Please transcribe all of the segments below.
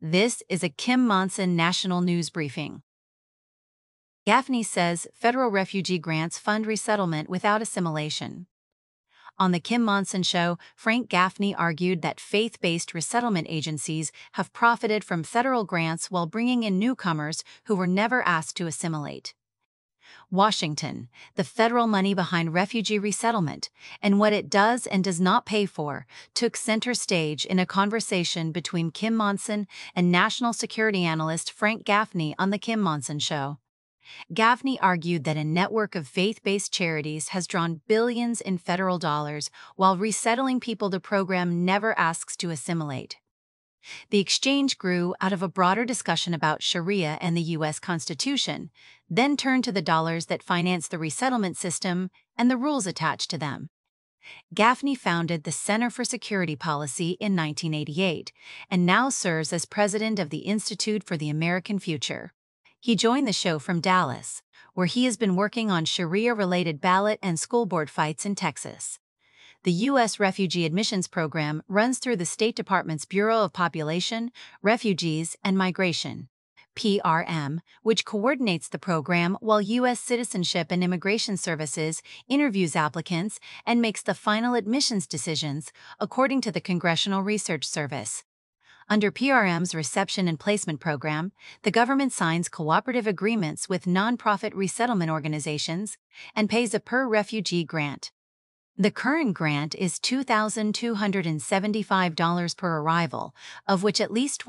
This is a Kim Monson National News Briefing. Gaffney says federal refugee grants fund resettlement without assimilation. On The Kim Monson Show, Frank Gaffney argued that faith-based resettlement agencies have profited from federal grants while bringing in newcomers who were never asked to assimilate. Washington, the federal money behind refugee resettlement, and what it does and does not pay for, took center stage in a conversation between Kim Monson and national security analyst Frank Gaffney on The Kim Monson Show. Gaffney argued that a network of faith-based charities has drawn billions in federal dollars while resettling people the program never asks to assimilate. The exchange grew out of a broader discussion about Sharia and the U.S. Constitution, then turned to the dollars that finance the resettlement system and the rules attached to them. Gaffney founded the Center for Security Policy in 1988 and now serves as president of the Institute for the American Future. He joined the show from Dallas, where he has been working on Sharia-related ballot and school board fights in Texas. The U.S. Refugee Admissions Program runs through the State Department's Bureau of Population, Refugees, and Migration, PRM, which coordinates the program while U.S. Citizenship and Immigration Services interviews applicants and makes the final admissions decisions, according to the Congressional Research Service. Under PRM's Reception and Placement Program, the government signs cooperative agreements with nonprofit resettlement organizations and pays a per-refugee grant. The current grant is $2,275 per arrival, of which at least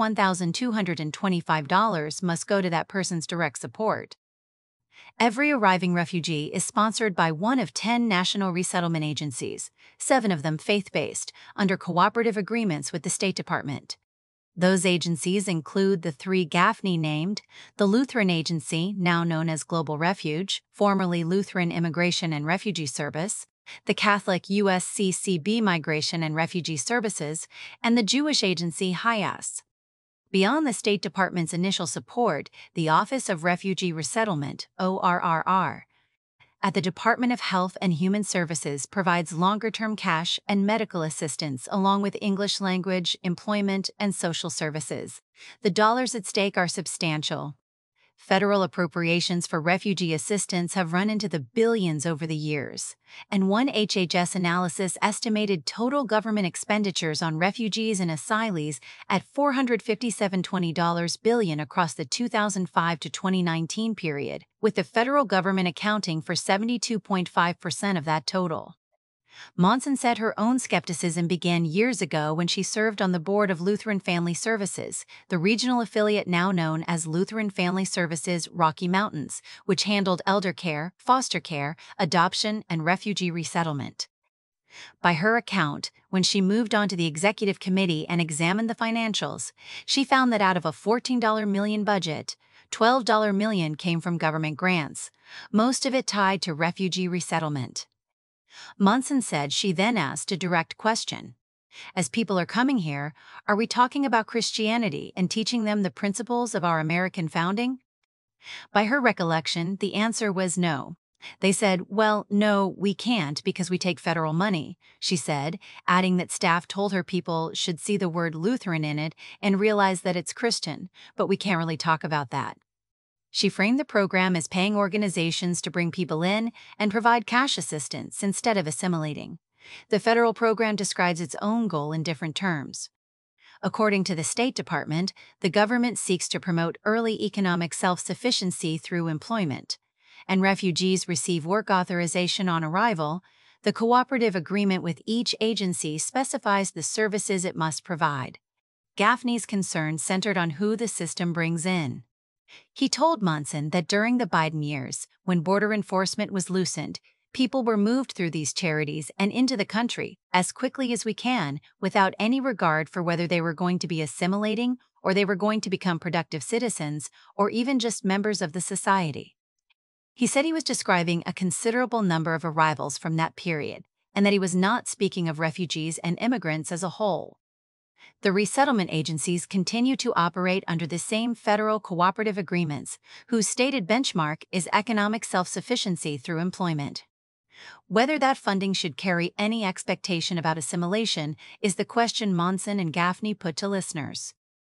$1,225 must go to that person's direct support. Every arriving refugee is sponsored by one of 10 national resettlement agencies, 7 of them faith-based, under cooperative agreements with the State Department. Those agencies include the 3 Gaffney named: the Lutheran Agency, now known as Global Refuge, formerly Lutheran Immigration and Refugee Service, the Catholic USCCB Migration and Refugee Services, and the Jewish agency HIAS. Beyond the State Department's initial support, the Office of Refugee Resettlement, ORRR, at the Department of Health and Human Services provides longer-term cash and medical assistance along with English language, employment, and social services. The dollars at stake are substantial. Federal appropriations for refugee assistance have run into the billions over the years, and one HHS analysis estimated total government expenditures on refugees and asylees at $457.20 billion across the 2005 to 2019 period, with the federal government accounting for 72.5% of that total. Monson said her own skepticism began years ago when she served on the board of Lutheran Family Services, the regional affiliate now known as Lutheran Family Services Rocky Mountains, which handled elder care, foster care, adoption, and refugee resettlement. By her account, when she moved on to the executive committee and examined the financials, she found that out of a $14 million budget, $12 million came from government grants, most of it tied to refugee resettlement. Monson said she then asked a direct question. As people are coming here, are we talking about Christianity and teaching them the principles of our American founding? By her recollection, the answer was no. They said, "Well, no, we can't because we take federal money," she said, adding that staff told her people should see the word Lutheran in it and realize that it's Christian, but we can't really talk about that. She framed the program as paying organizations to bring people in and provide cash assistance instead of assimilating. The federal program describes its own goal in different terms. According to the State Department, the government seeks to promote early economic self-sufficiency through employment, and refugees receive work authorization on arrival. The cooperative agreement with each agency specifies the services it must provide. Gaffney's concern centered on who the system brings in. He told Monson that during the Biden years, when border enforcement was loosened, people were moved through these charities and into the country as quickly as we can without any regard for whether they were going to be assimilating or they were going to become productive citizens or even just members of the society. He said he was describing a considerable number of arrivals from that period and that he was not speaking of refugees and immigrants as a whole. The resettlement agencies continue to operate under the same federal cooperative agreements, whose stated benchmark is economic self-sufficiency through employment. Whether that funding should carry any expectation about assimilation is the question Monson and Gaffney put to listeners.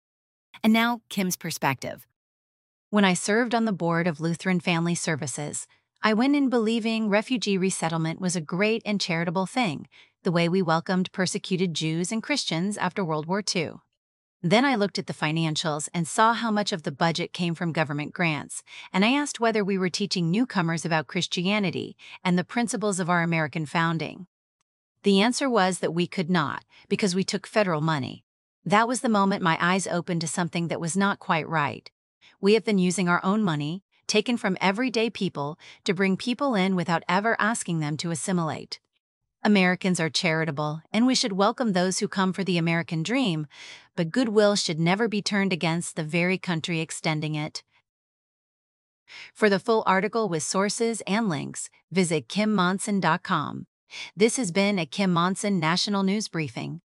And now, Kim's perspective. When I served on the board of Lutheran Family Services, I went in believing refugee resettlement was a great and charitable thing, the way we welcomed persecuted Jews and Christians after World War II. Then I looked at the financials and saw how much of the budget came from government grants, and I asked whether we were teaching newcomers about Christianity and the principles of our American founding. The answer was that we could not, because we took federal money. That was the moment my eyes opened to something that was not quite right. We have been using our own money, taken from everyday people, to bring people in without ever asking them to assimilate. Americans are charitable, and we should welcome those who come for the American dream, but goodwill should never be turned against the very country extending it. For the full article with sources and links, visit kimmonson.com. This has been a Kim Monson National News Briefing.